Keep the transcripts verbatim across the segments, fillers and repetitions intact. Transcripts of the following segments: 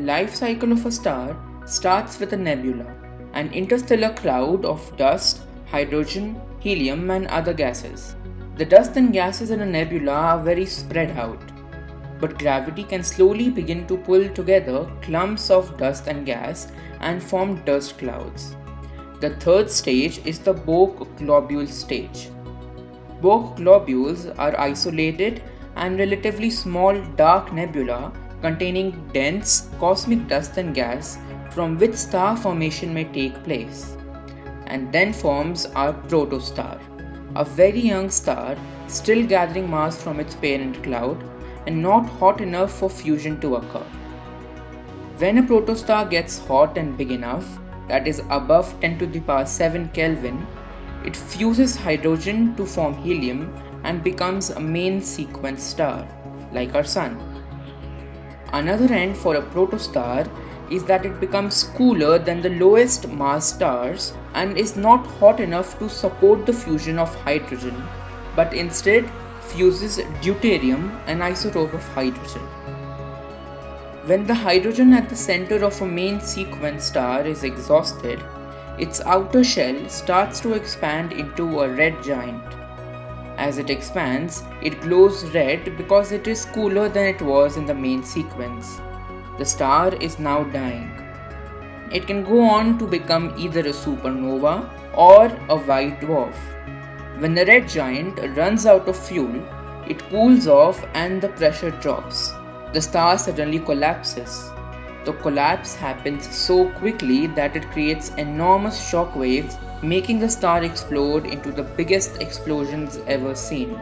life cycle of a star starts with a nebula, an interstellar cloud of dust, hydrogen, helium, and other gases. The dust and gases in a nebula are very spread out, but gravity can slowly begin to pull together clumps of dust and gas and form dust clouds. The third stage is the Bohr globule stage. Bohr globules are isolated and relatively small dark nebula containing dense cosmic dust and gas from which star formation may take place, and then forms our protostar, a very young star still gathering mass from its parent cloud and not hot enough for fusion to occur. When a protostar gets hot and big enough, that is above ten to the power seven Kelvin, it fuses hydrogen to form helium and becomes a main sequence star, like our Sun. Another end for a protostar is that it becomes cooler than the lowest mass stars and is not hot enough to support the fusion of hydrogen, but instead fuses deuterium, an isotope of hydrogen. When the hydrogen at the center of a main sequence star is exhausted, its outer shell starts to expand into a red giant. As it expands, it glows red because it is cooler than it was in the main sequence. The star is now dying. It can go on to become either a supernova or a white dwarf. When the red giant runs out of fuel, it cools off and the pressure drops. The star suddenly collapses. The collapse happens so quickly that it creates enormous shock waves, making the star explode into the biggest explosions ever seen.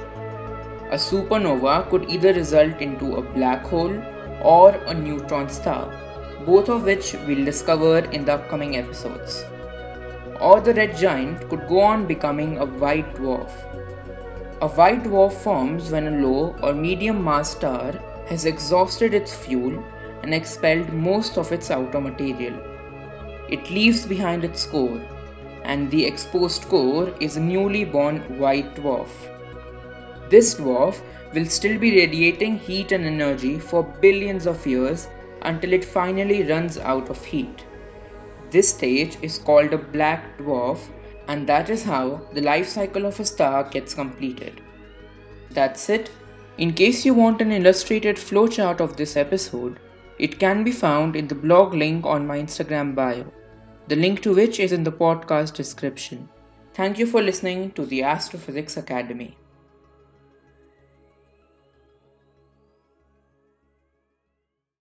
A supernova could either result into a black hole or a neutron star, both of which we'll discover in the upcoming episodes. Or the red giant could go on becoming a white dwarf. A white dwarf forms when a low or medium mass star has exhausted its fuel and expelled most of its outer material. It leaves behind its core, and the exposed core is a newly born white dwarf. This dwarf will still be radiating heat and energy for billions of years until it finally runs out of heat. This stage is called a black dwarf, and that is how the life cycle of a star gets completed. That's it. In case you want an illustrated flowchart of this episode, it can be found in the blog link on my Instagram bio, the link to which is in the podcast description. Thank you for listening to the Astrophysics Academy.